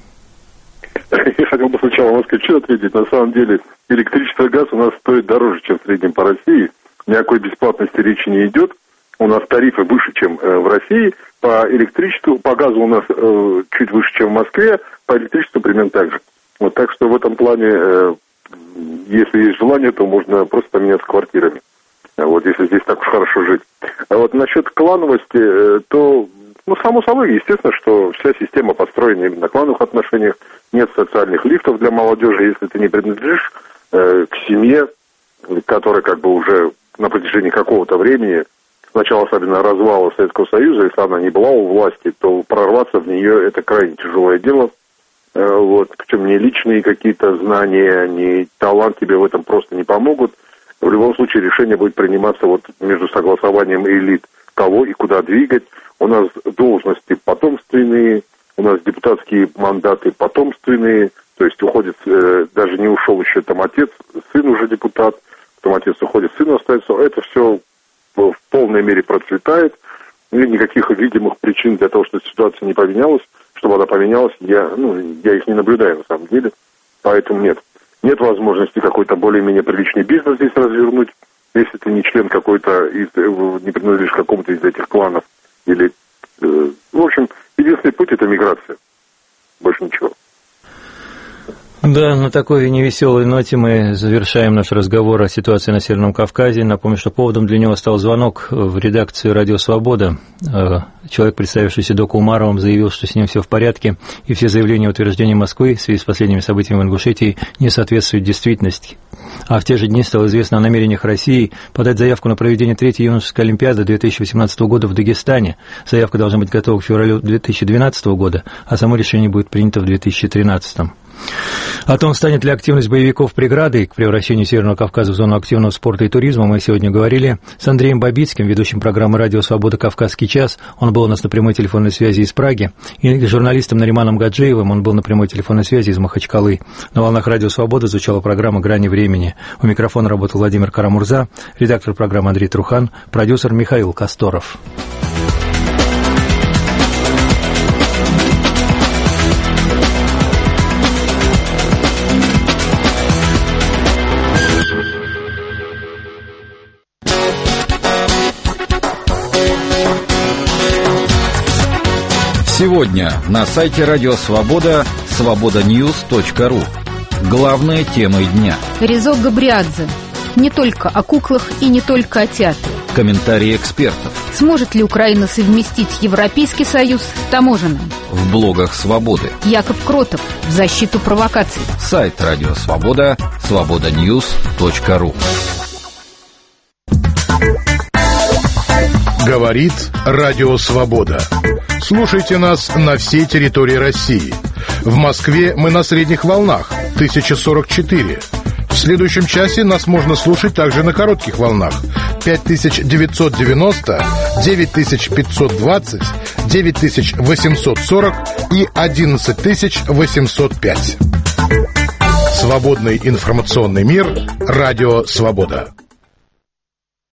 Я хотел бы сначала москвичу ответить. На самом деле электричество и газ у нас стоит дороже, чем в среднем по России. Никакой бесплатности речи не идет. У нас тарифы выше, чем в России. По электричеству, по газу у нас э, чуть выше, чем в Москве. По электричеству примерно так же. Вот, так что в этом плане, э, если есть желание, то можно просто поменяться квартирами. Вот, если здесь так уж хорошо жить. А вот насчет клановости, то, ну, само собой, естественно, что вся система построена именно на клановых отношениях. Нет социальных лифтов для молодежи, если ты не принадлежишь э, к семье, которая как бы уже на протяжении какого-то времени, сначала особенно развала Советского Союза, если она не была у власти, то прорваться в нее это крайне тяжелое дело. Э, вот, причем ни личные какие-то знания, ни талант тебе в этом просто не помогут. В любом случае решение будет приниматься вот между согласованием элит, кого и куда двигать. У нас должности потомственные, у нас депутатские мандаты потомственные, то есть уходит, э, даже не ушел еще там отец, сын уже депутат, потом отец уходит, сын остается. Это все в полной мере процветает, и никаких видимых причин для того, чтобы ситуация не поменялась, чтобы она поменялась, я, ну, я их не наблюдаю на самом деле, поэтому нет. Нет возможности какой-то более-менее приличный бизнес здесь развернуть, если ты не член какой-то, из, не принадлежишь какому-то из этих кланов. Или, э, в общем, единственный путь – это миграция. Больше ничего. Да, на такой невеселой ноте мы завершаем наш разговор о ситуации на Северном Кавказе. Напомню, что поводом для него стал звонок в редакцию «Радио Свобода». Человек, представившийся Доку Умаровым, заявил, что с ним все в порядке, и все заявления и утверждения Москвы в связи с последними событиями в Ингушетии не соответствуют действительности. А в те же дни стало известно о намерениях России подать заявку на проведение третьей юношеской олимпиады две тысячи восемнадцатого года в Дагестане. Заявка должна быть готова к февралю две тысячи двенадцатого года, а само решение будет принято в две тысячи тринадцатом. О том, станет ли активность боевиков преградой к превращению Северного Кавказа в зону активного спорта и туризма, мы сегодня говорили с Андреем Бабицким, ведущим программы «Радио Свобода. Кавказский час». Он был у нас на прямой телефонной связи из Праги. И журналистом Нариманом Гаджиевым он был на прямой телефонной связи из Махачкалы. На волнах «Радио Свобода» звучала программа «Грани времени». У микрофона работал Владимир Карамурза, редактор программы Андрей Трухан, продюсер Михаил Косторов. Сегодня на сайте Радио Свобода свобода ньюс точка ру. Главные темы дня. Резо Габриадзе. Не только о куклах и не только о театре. Комментарии экспертов. Сможет ли Украина совместить Европейский Союз с таможенным? В блогах Свободы. Яков Кротов в защиту провокаций. Сайт Радио Свобода свобода ньюс точка ру. Говорит Радио Свобода. Слушайте нас на всей территории России. В Москве мы на средних волнах тысяча сорок четыре. В следующем часе нас можно слушать также на коротких волнах пять тысяч девятьсот девяносто, девять тысяч пятьсот двадцать, девять тысяч восемьсот сорок и одиннадцать тысяч восемьсот пять. Свободный информационный мир. Радио Свобода.